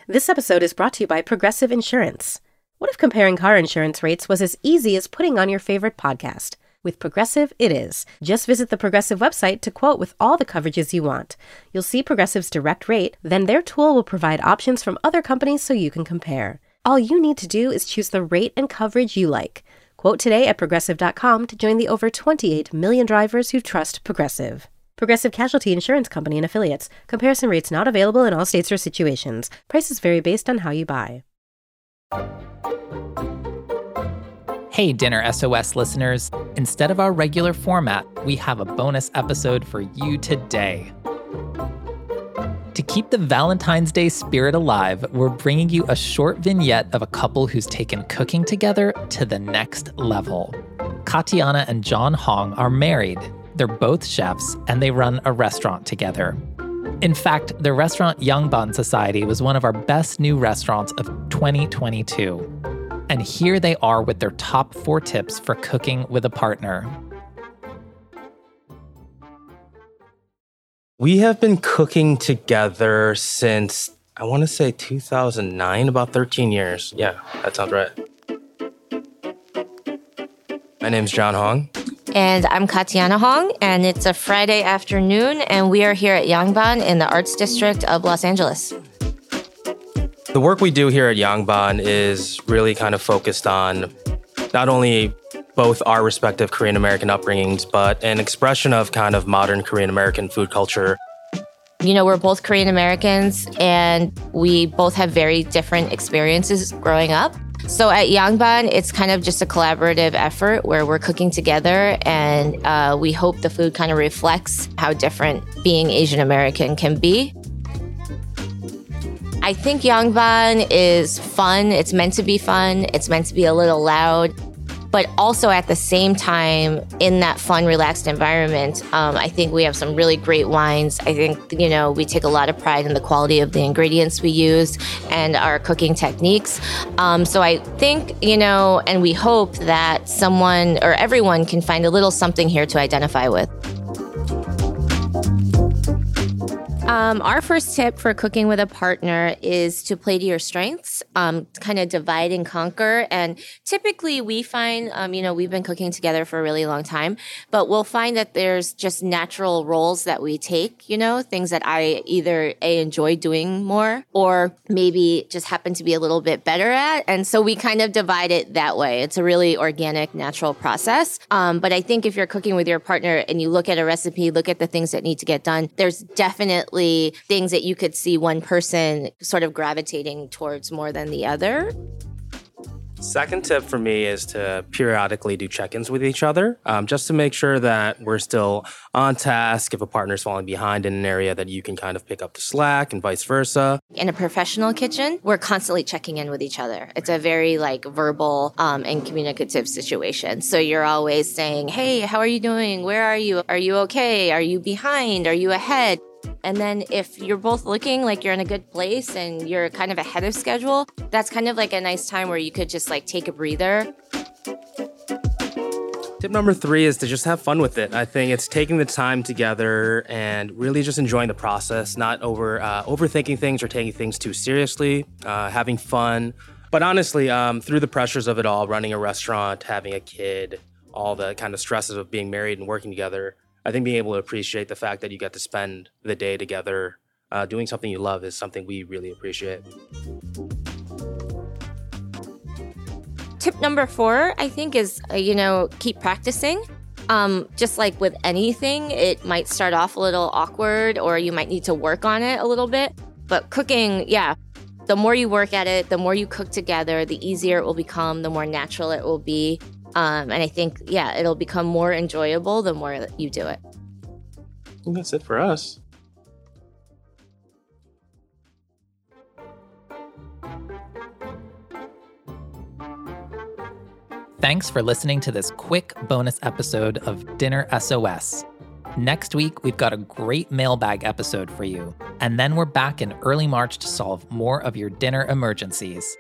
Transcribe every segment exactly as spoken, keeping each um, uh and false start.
This episode is brought to you by Progressive Insurance. What if comparing car insurance rates was as easy as putting on your favorite podcast? With Progressive, it is. Just visit the Progressive website to quote with all the coverages you want. You'll see Progressive's direct rate, then their tool will provide options from other companies so you can compare. All you need to do is choose the rate and coverage you like. Quote today at progressive dot com to join the over twenty-eight million drivers who trust Progressive. Progressive Casualty Insurance Company and Affiliates. Comparison rates not available in all states or situations. Prices vary based on how you buy. Hey, Dinner S O S listeners. Instead of our regular format, we have a bonus episode for you today. To keep the Valentine's Day spirit alive, we're bringing you a short vignette of a couple who's taken cooking together to the next level. Katiana and John Hong are married. They're both chefs, and they run a restaurant together. In fact, their restaurant Yangban Society was one of our best new restaurants of twenty twenty-two. And here they are with their top four tips for cooking with a partner. We have been cooking together since, I want to say two thousand nine, about thirteen years. Yeah, that sounds right. My name's John Hong. And I'm Katiana Hong, and it's a Friday afternoon, and we are here at Yangban in the Arts District of Los Angeles. The work we do here at Yangban is really kind of focused on not only both our respective Korean American upbringings, but an expression of kind of modern Korean American food culture. You know, we're both Korean Americans, and we both have very different experiences growing up. So at Yangban, it's kind of just a collaborative effort where we're cooking together, and uh, we hope the food kind of reflects how different being Asian American can be. I think Yangban is fun. It's meant to be fun. It's meant to be a little loud. But also at the same time, in that fun, relaxed environment, um, I think we have some really great wines. I think, you know, we take a lot of pride in the quality of the ingredients we use and our cooking techniques. Um, so I think, you know, and we hope that someone or everyone can find a little something here to identify with. Um, our first tip for cooking with a partner is to play to your strengths, um, kind of divide and conquer. And typically we find, um, you know, we've been cooking together for a really long time, but we'll find that there's just natural roles that we take, you know, things that I either A, enjoy doing more or maybe just happen to be a little bit better at. And so we kind of divide it that way. It's a really organic, natural process. Um, but I think if you're cooking with your partner and you look at a recipe, look at the things that need to get done, there's definitely things that you could see one person sort of gravitating towards more than the other. Second tip for me is to periodically do check-ins with each other, um, just to make sure that we're still on task. If a partner's falling behind in an area, that you can kind of pick up the slack and vice versa. In a professional kitchen, we're constantly checking in with each other. It's a very like verbal um, and communicative situation. So you're always saying, hey, how are you doing? Where are you? Are you okay? Are you behind? Are you ahead? And then if you're both looking like you're in a good place and you're kind of ahead of schedule, that's kind of like a nice time where you could just like take a breather. Tip number three is to just have fun with it. I think it's taking the time together and really just enjoying the process, not over uh, overthinking things or taking things too seriously, uh, having fun. But honestly, um, through the pressures of it all, running a restaurant, having a kid, all the kind of stresses of being married and working together, I think being able to appreciate the fact that you get to spend the day together uh, doing something you love is something we really appreciate. Tip number four, I think, is, uh, you know, keep practicing. Um, just like with anything, it might start off a little awkward or you might need to work on it a little bit. But cooking, yeah, the more you work at it, the more you cook together, the easier it will become, the more natural it will be. Um, and I think, yeah, it'll become more enjoyable the more that you do it. I think that's it for us. Thanks for listening to this quick bonus episode of Dinner S O S. Next week, we've got a great mailbag episode for you. And then we're back in early March to solve more of your dinner emergencies.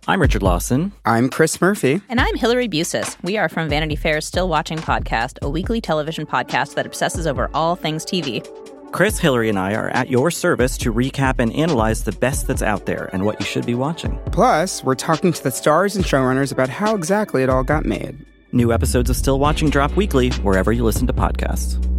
I'm Richard Lawson. I'm Chris Murphy. And I'm Hillary Busis. We are from Vanity Fair's Still Watching podcast, a weekly television podcast that obsesses over all things T V. Chris, Hillary, and I are at your service to recap and analyze the best that's out there and what you should be watching. Plus, we're talking to the stars and showrunners about how exactly it all got made. New episodes of Still Watching drop weekly wherever you listen to podcasts.